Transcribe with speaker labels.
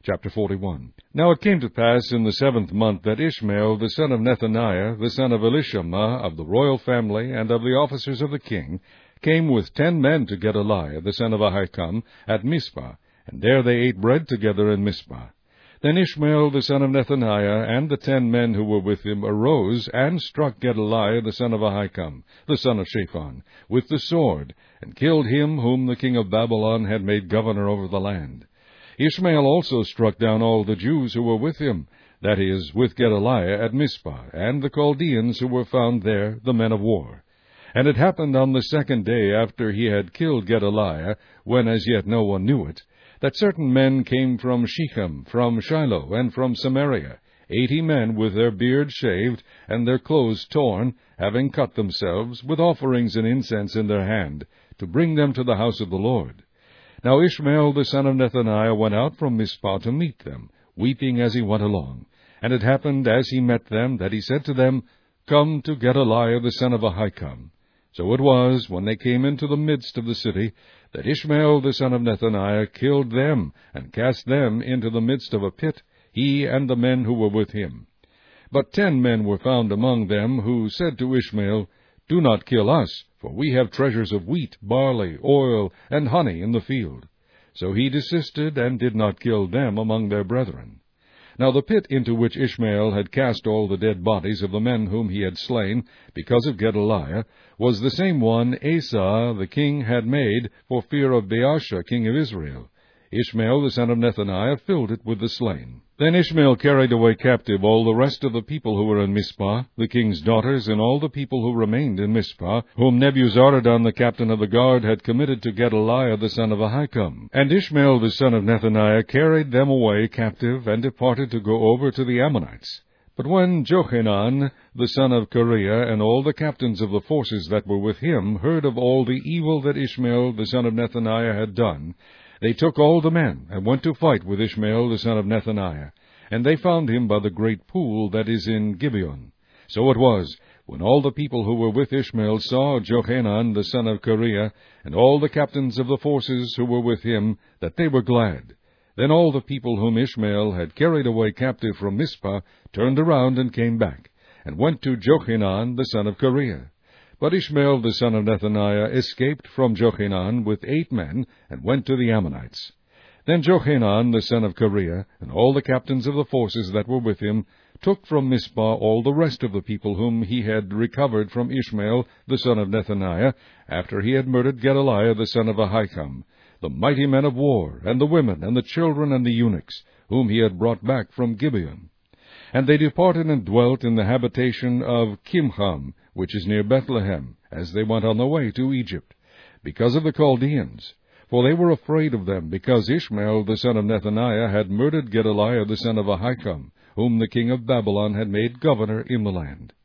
Speaker 1: Chapter 41. Now it came to pass in the 7th month that Ishmael the son of Nethaniah, the son of Elishama, of the royal family and of the officers of the king, came with 10 men to Gedaliah the son of Ahikam at Mizpah, and there they ate bread together in Mizpah. Then Ishmael the son of Nethaniah and the 10 men who were with him arose and struck Gedaliah the son of Ahikam, the son of Shaphan, with the sword, and killed him whom the king of Babylon had made governor over the land. Ishmael also struck down all the Jews who were with him, that is, with Gedaliah at Mizpah, and the Chaldeans who were found there, the men of war. And it happened on the 2nd day after he had killed Gedaliah, when as yet no one knew it, that certain men came from Shechem, from Shiloh, and from Samaria, 80 men with their beards shaved, and their clothes torn, having cut themselves, with offerings and incense in their hand, to bring them to the house of the Lord. Now Ishmael the son of Nethaniah went out from Mizpah to meet them, weeping as he went along. And it happened, as he met them, that he said to them, Come to Gedaliah the son of Ahikam. So it was, when they came into the midst of the city, that Ishmael the son of Nethaniah killed them, and cast them into the midst of a pit, he and the men who were with him. But 10 men were found among them, who said to Ishmael, Do not kill us, for we have treasures of wheat, barley, oil, and honey in the field. So he desisted, and did not kill them among their brethren. Now the pit into which Ishmael had cast all the dead bodies of the men whom he had slain, because of Gedaliah, was the same one Asa the king had made for fear of Baasha king of Israel. Ishmael the son of Nethaniah filled it with the slain. Then Ishmael carried away captive all the rest of the people who were in Mizpah, the king's daughters, and all the people who remained in Mizpah, whom Nebuzaradan the captain of the guard had committed to Gedaliah the son of Ahikam. And Ishmael the son of Nethaniah carried them away captive, and departed to go over to the Ammonites. But when Johanan the son of Kareah and all the captains of the forces that were with him heard of all the evil that Ishmael the son of Nethaniah had done, they took all the men, and went to fight with Ishmael the son of Nethaniah. And they found him by the great pool that is in Gibeon. So it was, when all the people who were with Ishmael saw Johanan the son of Kareah, and all the captains of the forces who were with him, that they were glad. Then all the people whom Ishmael had carried away captive from Mizpah turned around and came back, and went to Johanan the son of Kareah. But Ishmael the son of Nethaniah escaped from Johanan with 8 men, and went to the Ammonites. Then Johanan the son of Kareah, and all the captains of the forces that were with him, took from Mizpah all the rest of the people whom he had recovered from Ishmael the son of Nethaniah, after he had murdered Gedaliah the son of Ahikam, the mighty men of war, and the women, and the children, and the eunuchs, whom he had brought back from Gibeon. And they departed and dwelt in the habitation of Kimham, which is near Bethlehem, as they went on the way to Egypt, because of the Chaldeans. For they were afraid of them, because Ishmael the son of Nethaniah had murdered Gedaliah the son of Ahikam, whom the king of Babylon had made governor in the land.